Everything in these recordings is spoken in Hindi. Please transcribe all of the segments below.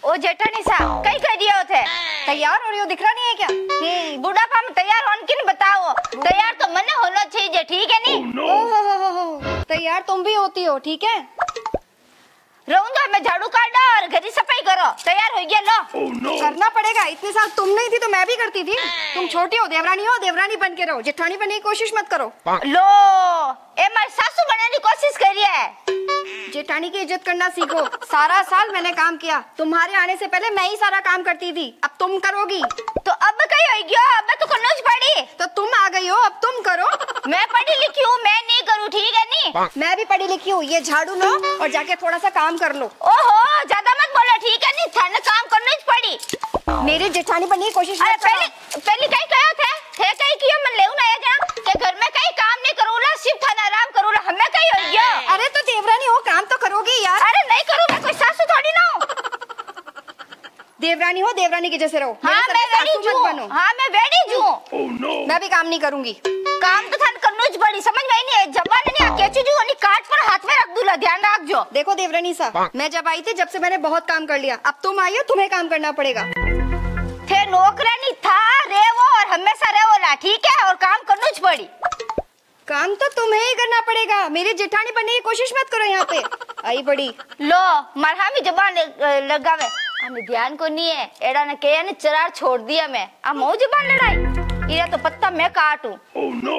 ओ जेठानी साहब कई कर रही हो थे? तैयार हो रही हो, दिख रहा नहीं है क्या? बुढ़ापा में तैयार होने की बताओ। तैयार तो मन होना चाहिए, ठीक है नहीं? ओहो, तैयार तुम भी होती हो, ठीक है? रहूं तो मैं झाड़ू काटो और घर की सफाई करो। तैयार हो गया लो। करना पड़ेगा, इतने साल तुम नहीं थी तो मैं भी करती थी। तुम छोटी हो, देवरानी बन के रहो, जेठानी बनने की कोशिश मत करो। लो ए मैं सासू बनने की कोशिश कर रही है। जेठानी की इज्जत करना सीखो। सारा साल मैंने काम किया, तुम्हारे आने से पहले मैं ही सारा काम करती थी, अब तुम करोगी। तो अब कहीं हो गया, अब तो करना पड़ी। तो तुम आ गई हो, अब तुम करो। मैं पढ़ी लिखी हूँ, मैं नहीं करूँ, ठीक है नहीं? मैं भी पढ़ी लिखी हूँ, ये झाड़ू लो और जाके थोड़ा सा काम कर लो। ओहो ज्यादा मत बोलो, ठीक है नहीं? थाने काम करना ही पड़ी। मेरी जेठानी बनने की कोशिश मत करो। पहले कहीं कहा थे कहीं किया मन लेऊ ना क्या कि घर में कहीं काम नहीं करूला, सिर्फ थाना आराम करूला, हमें कहीं हो गया। अरे तो देवरानी हो, काम तो करोगी यार। अरे नहीं करूँ, मैं कोई सासू थोड़ी ना हूँ। देवरानी हो, देवरानी के जैसे रहो। हाँ मैं वेडी हूँ, हाँ मैं वेडी हूँ। मैं भी काम नहीं करूंगी। काम तो थाने करना ही पड़ी, समझ में नहीं है? जबान नहीं आके चीजू नहीं काट पर हाथ में रख दूला, ध्यान रखजो। देखो देवरानी सा, मैं जब आई थी जब से मैंने बहुत काम कर लिया, अब तुम आई हो, तुम्हें काम करना पड़ेगा। थे नौकरानी था रेवो और हमेशा रेवोला, ठीक है? और काम करना ही पड़ी। काम तो तुम्हें ही करना पड़ेगा, मेरी जेठानी बनने की कोशिश मत करो। यहाँ पे आई बड़ी लो मरहामी जबान लगावे, हमें ध्यान को नहीं है। एड़ा ने कहे ने चरार छोड़ दिया, मैं आ मऊ जबान लड़ाई, ये तो पत्ता मैं काटूं। Oh no!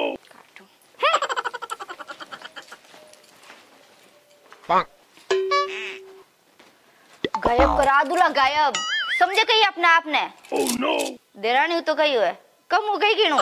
गायब करा दूला, गायब समझे कहीं अपना आपने। Oh no! देरानी तो कहीं हुए कम हो गई गिनू।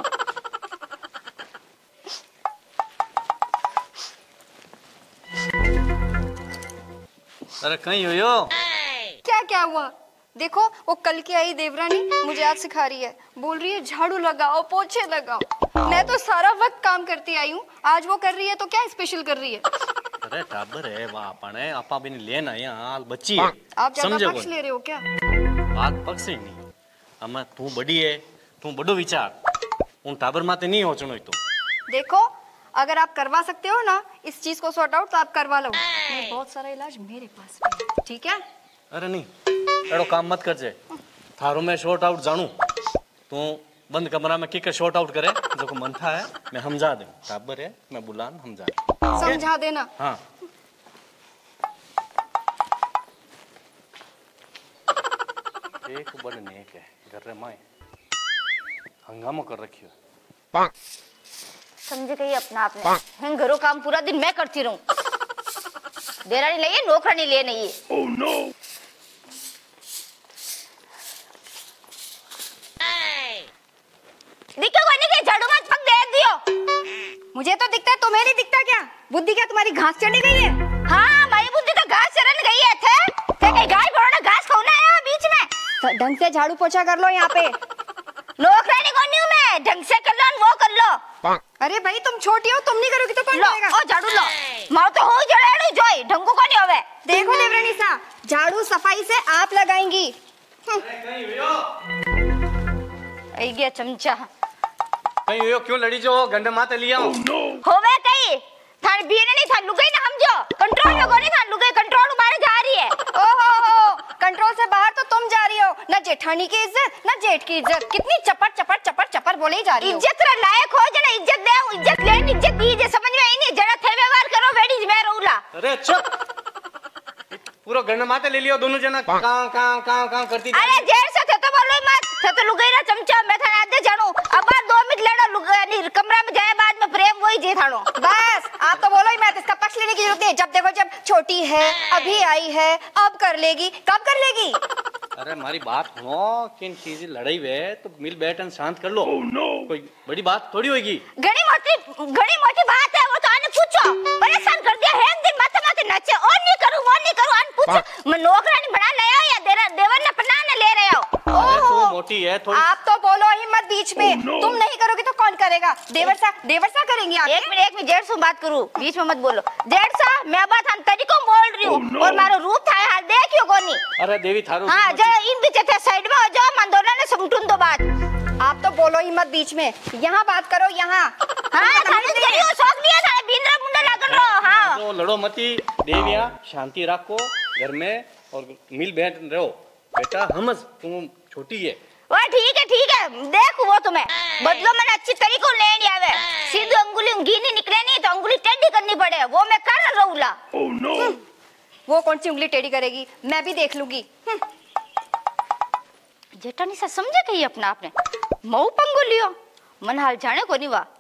अरे कहीं हो? क्या हुआ? देखो वो कल की आई देवरानी मुझे आज सिखा रही है, बोल रही है झाड़ू लगाओ, पोछे लगाओ। मैं तो सारा वक्त काम करती आई हूँ, आज वो कर रही है तो क्या स्पेशल कर रही है? अरे टाबर है वाह, अपने आपा भी नहीं लेना यहाँ बच्ची है। आप ज्यादा पक्ष ले रहे हो क्या? बात पक्ष ही नहीं, अम्मा तू बड़ी है, तू बड़ो विचार उन टाबर माते नहीं हो चुनो। तो देखो अगर आप करवा सकते हो ना इस चीज को सॉर्ट आउट तो आप करवा लो, बहुत सारा इलाज मेरे पास है, ठीक है? अरे नहीं एड़ो काम मत कर जे, थारो में शॉर्ट आउट जानू, तू बंद कमरा में किक शॉर्ट आउट करे जो को मन था है, मैं समझा दे। टाबर है मैं बुलान समझा देना। हाँ एक बड़ नेक है, घर रे माए हंगामा कर रखियो। समझे कहीं अपना आपने, घरों काम पूरा दिन मैं करती रहूं। देरानी ले नौकरानी ले नहीं। Oh no! दिक्कत कोई नहीं, झाड़ू मत पक दे दियो। मुझे तो दिखता है, तुम्हें नहीं दिखता क्या? बुद्धि क्या तुम्हारी घास चढ़ी गई है? हाँ मेरी बुद्धि तो घास चरन गई है। थे कहीं गाय भरोड़ा घास खाना है बीच में। तो ढंग से झाड़ू पोछा कर लो यहाँ पे। नौकरानी कौन नहीं हूँ मैं, ढंग से कर लो वो कर लो। अरे भाई तुम छोटी हो, तुम नहीं करोगी तो कौन करेगा? ओ झाड़ू लो, माँ तो हो जड़ेड़ू जोई ढंगू को नहीं होवे। देखो देवरानी सा, झाड़ू सफाई से आप लगाएंगी। आई गया चमचा। कहीं हो क्यों लड़ी जो गंडे माते लिया? Oh no! होवे कहीं थान बीने नहीं थान लुगाई ना समझो, कंट्रोल लगो नहीं थान लुगाई, कंट्रोल बाहर जा रही है। ओहो कंट्रोल से बाहर तो तुम जा रही हो, ना जेठानी की इज्जत ना जेठ की इज्जत, कितनी चपर चपर चपर चपर बोले ही जा रही हो। इज्जत रे लायक हो जना, इज्जत दे, इज्जत ले, इज्जत दी जे, समझ में आई नहीं? जरा थे व्यवहार करो वेडीज में रहूला। अरे चुप, पूरा गंडे माते ले लियो दोनों जना, काम करती। अरे जेर से थे तो बोलो मत, थे तो लुगाई ना चमचा, मैं थाने आधे जानू। अब 2 मिनट लेडो लुगाई कमरा में जाए बाद में प्रेम वही जे थानो। बस आप तो बोलो ही मत, इसका पक्ष लेने की जरूरत नहीं है। जब देखो जब छोटी है, अभी आई है, अब कर लेगी, कब कर लेगी? अरे हमारी बात सुनो, किन चीजें लड़ाई वे तो मिल बैठन शांत कर लो। Oh no! कोई बड़ी बात थोड़ी होगी। घनी मोटी बात है, वो तो आने पूछो। परेशान कर दिया है, दिन माथे माथे नचे, और नहीं करूं आन पूछो। मैं नौकरानी बना लाया या देवर ने पनाने ले रहे हो? अरे तू मोटी है थोड़ी। आप तो बोलो ही मत बीच में। no! तुम नहीं करोगे तो कौन करेगा? देवर सा करेंगी आप। एक मिनट जेठ से बात करूं, बीच में मत बोलो। जेठ सा मैं बात हम तरीको बोल रही हूँ। no! और मारो रूप था हाल देखियो कोनी। अरे देवी थारू। हाँ जरा इन बीच थे साइड में हो जाओ, मंदोला ने समटून दो बात। आप तो बोलो ही मत बीच में, यहाँ बात करो यहाँ। हाँ थाने करियो, सोच लिया था बिंद्रा मुंडा लागन रो। हाँ तो लड़ो मती देविया, शांति रखो घर में और मिल बैठ रहो। बेटा हमस तू छोटी है। वो ठीक है देखो वो तुम्हें बदलो मैंने अच्छी तरीको लेनी आवे सीधी अंगुली घी निकले नहीं तो अंगुली टेढ़ी करनी पड़े वो मैं कर रहूला। ओह नो वो कौन सी उंगली टेढ़ी करेगी मैं भी देख लूंगी। जेठानी सा समझे कही अपना आपने मऊ पंगो लियो मन हाल जाने को नहीं वा।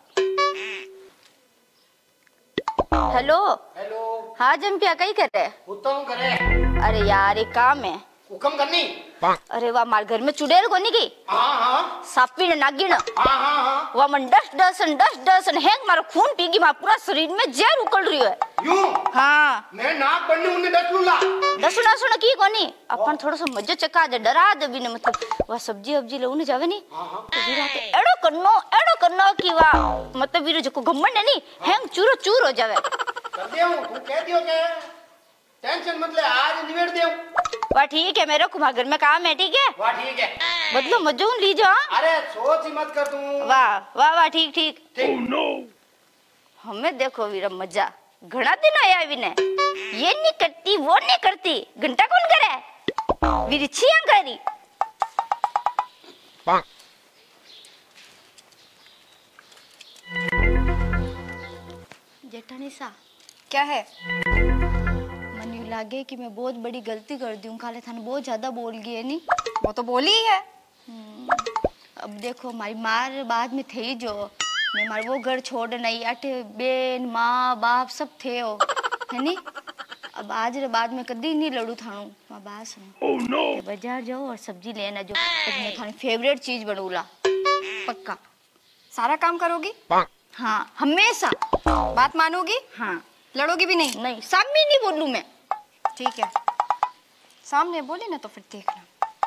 हेलो हेलो हाँ जंपिया कही कर रहे हुतम करे। अरे यार एक काम है हुकम करनी। अरे वाह मार घर में चुड़ैल को नहीं की हाँ सापी ने नागिन हाँ वाह मन डस हैंग मारो खून पीगी मार पूरा शरीर में जहर उकल रही है। यूं हाँ मैं नाक बनने उन्हें दस लूला। दसुना सुना की कोनी अपन थोड़ा सा मजे चका दे डरा दे भी ने मतलब वह सब्जी अब्जी लेने जावे नहीं तो वीरा के एड़ो करनो की वाह मतलब वीरो जको घमंड है नहीं हैंग चूरो चूर हो जावे। कर दे हूं तू कह दियो के टेंशन मत ले आज निबेड़ दे। वाह ठीक है मेरे कुमार घर में काम है ठीक है। वाह ठीक है बदलो मजून लीजो। अरे सोच ही मत कर तू। वाह वाह वाह ठीक ठीक ओह नो हमें देखो वीरा मजा घना दिन आया विने ये नहीं करती वो नहीं करती घंटा कौन करे वीरी छिया करी। जेठानी सा क्या है मन यू लागे कि मैं बहुत बड़ी गलती कर दी हूँ काले थाने बहुत ज्यादा बोल गई है नहीं वो तो बोली ही है। अब देखो हमारी मार बाद में थे जो मैं मार वो घर छोड़ नहीं अटे बेन माँ बाप सब थे हो है नी अब आज रे बाद में कदी नहीं लड़ू थानू माँ बात सुनो। ओह नो बाजार जाओ और सब्जी लेना जो मैं थानी फेवरेट चीज बनूला पक्का सारा काम करोगी हाँ हमेशा बात मानोगी हाँ लड़ोगी भी नहीं। नहीं सामने नहीं बोलूं मैं ठीक है सामने बोली ना तो फिर देखना।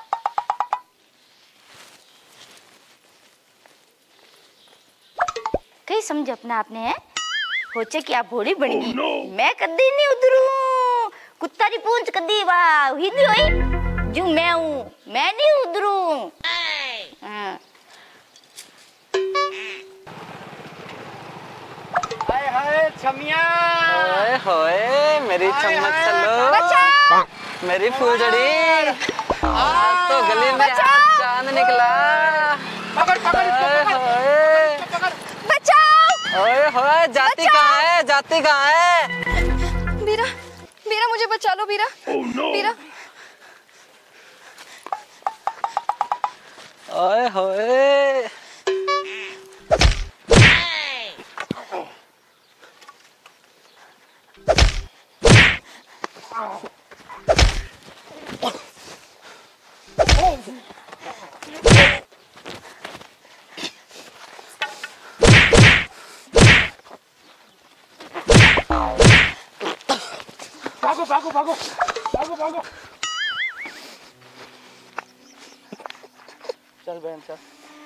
कहीं समझे अपने आपने है होचे कि आप भोड़ी बन गई मैं कदी नहीं उधरू कुत्ता री पूंछ कदी वाह हिंदी होई जो मैं हूँ मैं नहीं उधरू। हाँ हाय हाय छमिया ओए होए मेरी चम्मच चलो मेरी फूलझड़ी आज तो गली में आज चांद निकला। पकड़ पकड़ ओए बचाओ ओए होए जाती कहाँ है बीरा बीरा मुझे बचा लो बीरा। बीरा ओए होए भागो भागो भागो भागो भागो। चल बहन चल।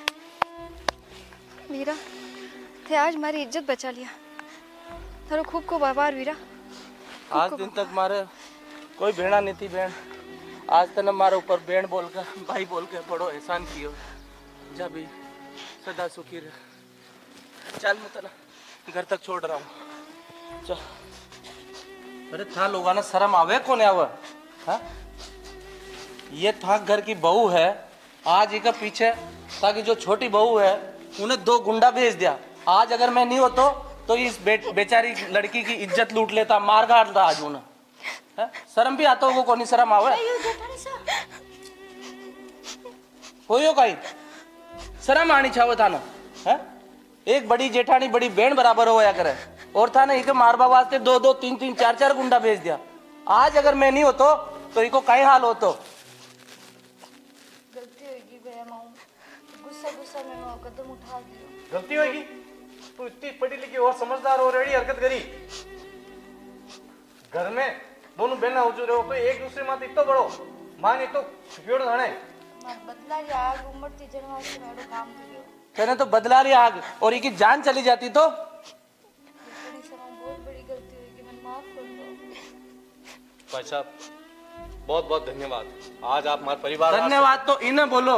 वीरा थे आज हमारी इज्जत बचा लिया थारो खूब खूब आभार वीरा। आज दिन तक मारे कोई भेड़ा नहीं थी बहन आज तने मारे ऊपर बहन बोलकर भाई बोल के बड़ो एहसान कियो जा भी सदा सुखी रहे। चल मैं तना घर तक छोड़ रहा हूँ चल। अरे था लोगों ने शर्म आवे कौन आवे हाँ ये था घर की बहू है आज इनका पीछे ताकि जो छोटी बहू है उन्हें 2 गुंडा भेज दिया। आज अगर मैं नहीं होता तो इस बेचारी लड़की की इज्जत लूट लेता मार काटता आज उन्हें। शर्म भी आता होगा कौन शर्म आवे कोई कहीं शर्म आनी चाहिए था ना है एक बड़ी जेठानी बड़ी बहन बराबर होया करे और था ना इके मारवा वास्ते 2-2 3-3 4-4 गुंडा भेज दिया। आज अगर मैं नहीं होता तो इको कई हाल होतो। गलती होगी भैया माऊ गुस्सा में मैं कदम उठा दिया। गलती होगी तू इतनी पढ़ी लिखी और समझदार और रेडी हरकत करी घर में दोनों बहना हो रहे हो तो एक दूसरे माते इतो बड़ो मान इतो छुपियोड़ धाने बदला या आग उमड़ती जनवा से मेरे काम करियो तेने तो बदला रही आग और इनकी जान चली जाती तो बहुत बड़ी गलती हुई कि मैं माफ कर दो। भाई साहब बहुत बहुत धन्यवाद आज आप हमारे परिवार धन्यवाद तो इन्हें बोलो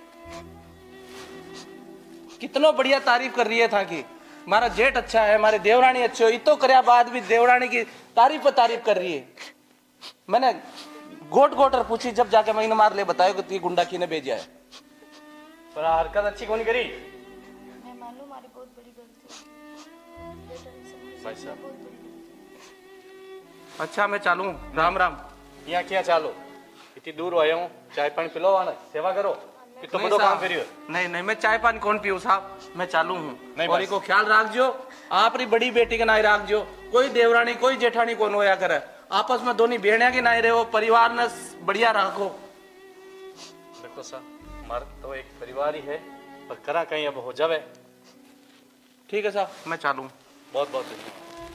कितना बढ़िया तारीफ कर रही है था कि हमारा जेठ अच्छा है हमारे देवरानी अच्छे हो इतो करया बाद भी देवरानी की तारीफ पर तारीफ कर रही है। मैंने गोट गोटर पूछी जब जाके मैंने मार ले बतायो कि ती गुंडा की ने भेजा है। पर हरकत अच्छी कौन करी मैं मान लो हमारी बहुत बड़ी गलती भाई साहब। अच्छा मैं चालू, राम राम। यहाँ क्या चालो, इतनी दूर आया हूँ, चाय पानी पिलो, आना सेवा करो, कि तुम बड़ो काम करियो। नहीं नहीं, मैं चाय पानी कौन पीऊँ साहब, मैं चालू हूँ। नहीं और बस। इको ख्याल रखजो, आपरी बड़ी बेटी का नाई रखजो, कोई देवरानी कोई जेठानी कौन होया करे, आपस में दोनों बेड़िया की नाई रहो, परिवार ने बढ़िया रखो। देखो साहब, हमारा तो एक परिवार ही है, पर करा कहीं अब हो जावे। ठीक है साहब, मैं चालू। बहुत बहुत धन्यवाद।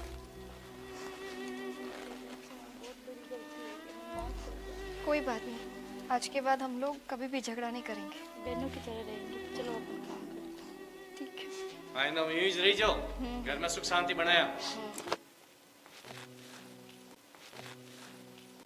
कोई बात नहीं, आज के बाद हम लोग कभी भी झगड़ा नहीं करेंगे। बहनों की तरह रहेंगे। चलो अपन काम करते हैं। ठीक है। आई नो, यूं ही रही जाओ, घर में सुख शांति बनाया।